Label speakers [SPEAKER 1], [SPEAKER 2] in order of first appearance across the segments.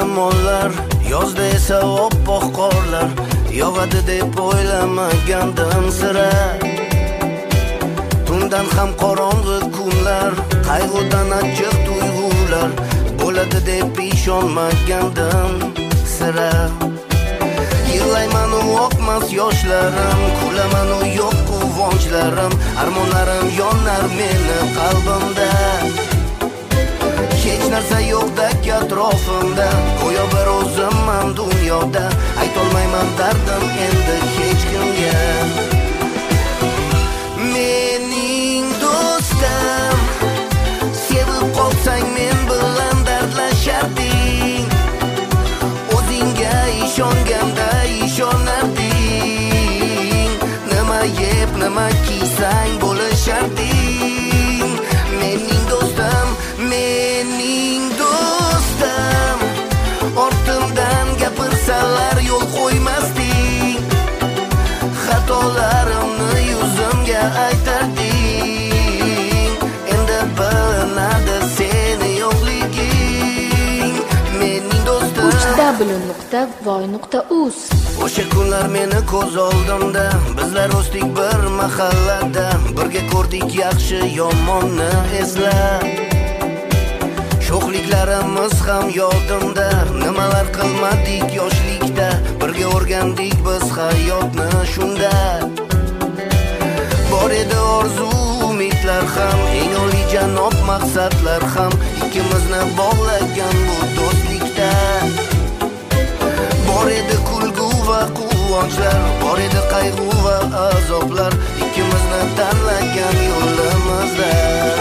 [SPEAKER 1] shamollar, yozda esa oppoq qorlar yog'adi deb o'ylamagandim sira. Tundan ham qorong'i kunlar, qayg'udan achchiq tuyg'ular bo'ladi deb ishonmagandim sira. Yig'layman u oqmas yoshlarim, kulaman u yo'q quvonchlarim, armonlarim yonar meni qalbimda. Hech narsa yo'qdek atrofimda, go'yo bir o'zimman dunyoda, aytolmayman dardim endi hech kimga. Mening do'stim, sevib qolsang men bilan dardlasharding, o'zingga ishonganday ishonarding, nima yeb nima kiysang bo'lisharding. Mening do'stim, mening do'stim, ortimdan gapirsalar yo'l qo'ymasding, xatolarimni yuzimga aytarding, endi bilinadi seni yo'qliging. Mening do'stim
[SPEAKER 2] www.voy.uz.
[SPEAKER 1] O'sha kunlar meni ko'z oldimda, bizlar o'sdik bir mahallada, birga ko'rdik yaxshi yomonni esla. Sho'xliklarimiz ham yodimda, nimalar qilmadik yoshlikda, birga o'rgandik biz hayotni shunda. Bor edi orzu umidlar ham, eng oliyjanob maqsadlar ham, ikkimizni bog'lagan bu do'stlikda. Bor edi kulgu va quvonchlar, bor edi qayg'u va azoblar, ikkimizni tanlagan yo'limizda.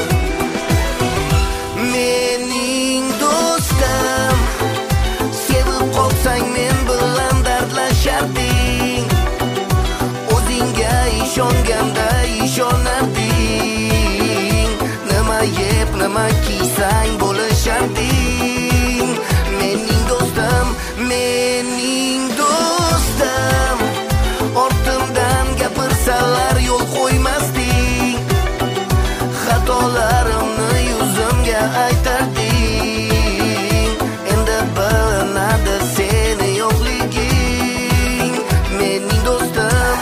[SPEAKER 1] Mening do'stim, sevib qolsang men bilan dardlasharding, o'zingga ishonganda ishonarding, nima yeb nima kiysang bo'lisharding. Mening do'stim, mening do'stim, ortimdan gapirsalar yo'l qo'ymasding, xatolarimni yuzimga aytarding, endi bilinadi seni yo'qliging. Mening do'stim.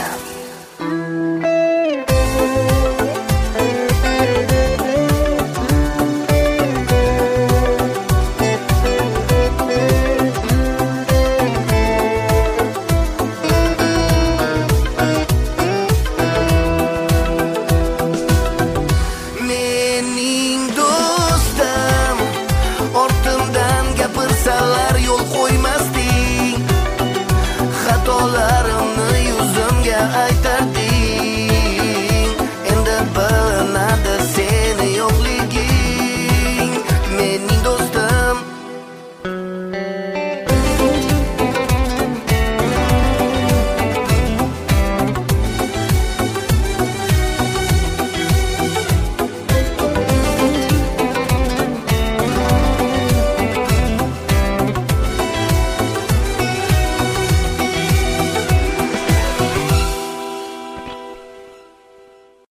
[SPEAKER 1] Mening do'stim, ortimdan gapirsalar yo'l qo'ymasding, xatolarimni yuzimga aytarding.